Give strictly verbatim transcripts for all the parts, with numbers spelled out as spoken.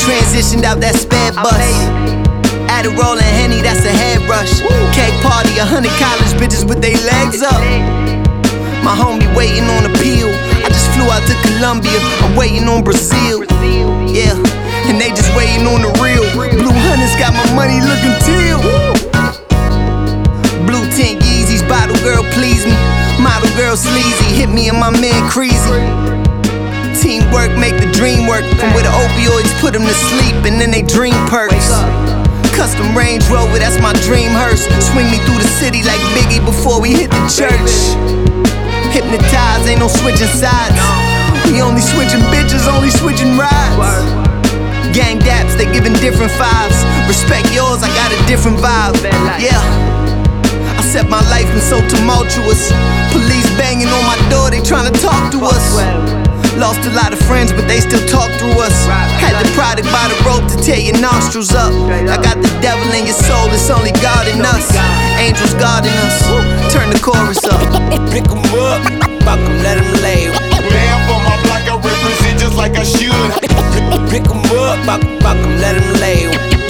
transitioned out that sped bus. Adderall and Henny, that's a head rush. Cake party, a hundred college bitches with they legs up. My homie waiting on appeal. I just flew out to Colombia, I'm waiting on Brazil. Yeah, and they just waiting on the real. Blue Hunters got my money looking teal. Blue tint Yeezys, bottle girl please me. Model girl sleazy, hit me and my man crazy. Teamwork make the dream work. From where the opioids put them to sleep and then they dream perks. Custom Range Rover, that's my dream hearse. Swing me through the city like Biggie before we hit the church. Hypnotized, ain't no switching sides. We only switching bitches, only switching rides. Gang daps, they giving different vibes. Respect yours, I got a different vibe. Yeah, I set my life in so tumultuous. Police banging on my door, they tryna talk to us. Lost a lot of friends, but they still talk through us. Had the product by the rope to tear your nostrils up. I got the devil in your soul, it's only God in us. Angels guarding us. Turn the chorus up. Pick 'em up, fuck 'em, let 'em lay. Man for my block, I represent just like I should. Pick 'em up, fuck, fuck 'em, let 'em lay.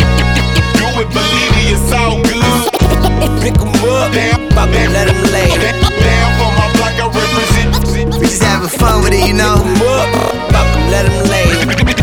Do it, believe me, it's all good. Pick 'em up, fuck 'em, let 'em lay. Man for my block, I represent. We just having fun with it, you know. Fuck 'em, let 'em lay.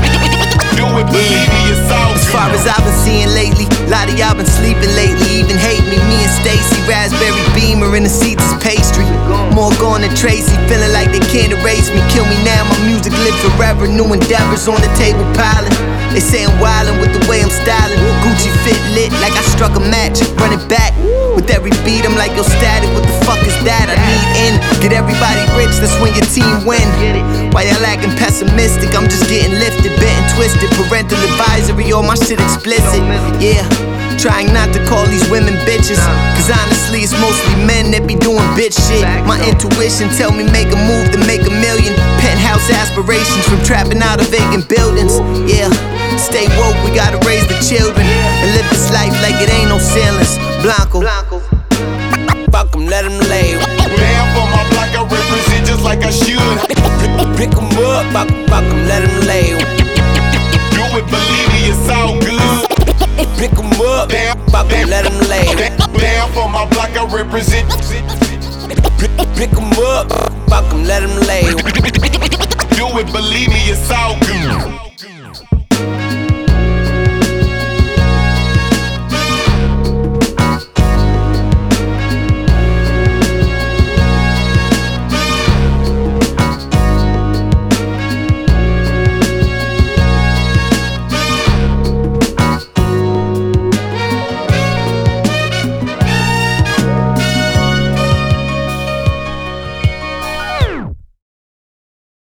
Do it, believe me, it's all good. As far as I've been seeing lately, a lot of y'all been sleeping lately, even hate me. Me and Stacy, raspberry beamer in the seats is pastry. More gone than Tracy, feeling like they can't erase me. Kill me now, my music live forever. New endeavors on the table piling. They say I'm wildin' with the way I'm styling. Gucci fit lit like I struck a match. Run it back with every beat, I'm like, yo, static. What the fuck is that? I need in. Get everybody rich, that's when your team win. While y'all acting pessimistic, I'm just getting lifted, bent and twisted. Parental advisory, all my shit explicit. Yeah, trying not to call these women bitches, cause honestly it's mostly men that be doing bitch shit. My intuition tell me make a move to make a million. Penthouse aspirations from trapping out of vacant buildings. Yeah, stay woke, we gotta raise the children and live this life like it ain't no ceilings. Blanco. Fuck 'em, let 'em lay. Man for my block, I represent just like I should. Pick 'em up, fuck, fuck 'em, let 'em lay. Do it, believe me, it's all good. Pick 'em up, fuck 'em, let 'em lay. Man for my block, I represent. Pick 'em up, fuck 'em, let 'em lay. Do it, believe me.